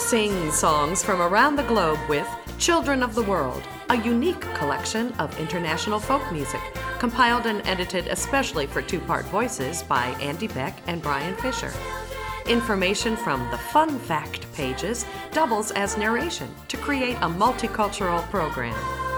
Sing songs from around the globe with Children of the World, a unique collection of international folk music, compiled and edited especially for two-part voices by Andy Beck and Brian Fisher. Information from the Fun Fact pages doubles as narration to create a multicultural program.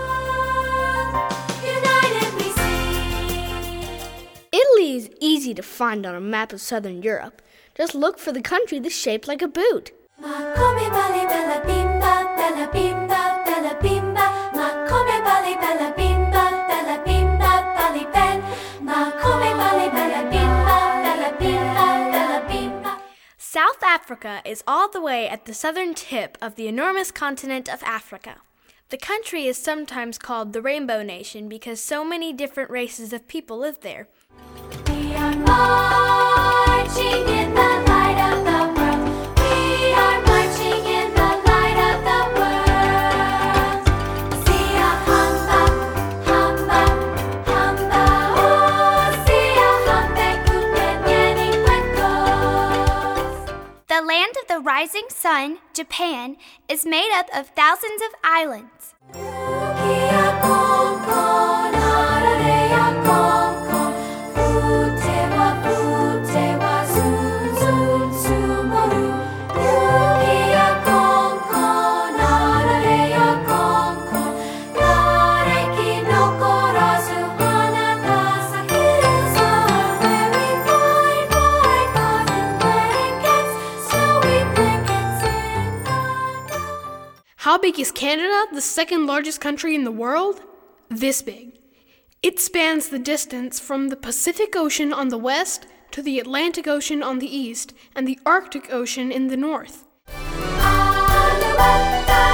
Italy is easy to find on a map of southern Europe. Just look for the country that's shaped like a boot. Ma come balli bella bimba, bella bimba, bella bimba. Ma come balli bella bimba, bella bimba, balli ben. Ma come balli bella bimba, bella bimba, bella bimba. South Africa is all the way at the southern tip of the enormous continent of Africa. The country is sometimes called the Rainbow Nation because so many different races of people live there. We are marching in the light of the world. We are marching in the light of the world. Sia hamba, hamba, hamba. Oh, sia hambe kupenyeni kwekos. The land of the rising sun, Japan, is made up of thousands of islands. Kia konko, narareya konko. Fute wa zun zun sumoru. Kia konko, narareya konko. Nareki nokorazu hanata sahiru. Very bright, bright cotton blankets, snowy blankets in the dark. How big is Canada, the second largest country in the world? This big. It spans the distance from the Pacific Ocean on the west to the Atlantic Ocean on the east and the Arctic Ocean in the north. Aluetta.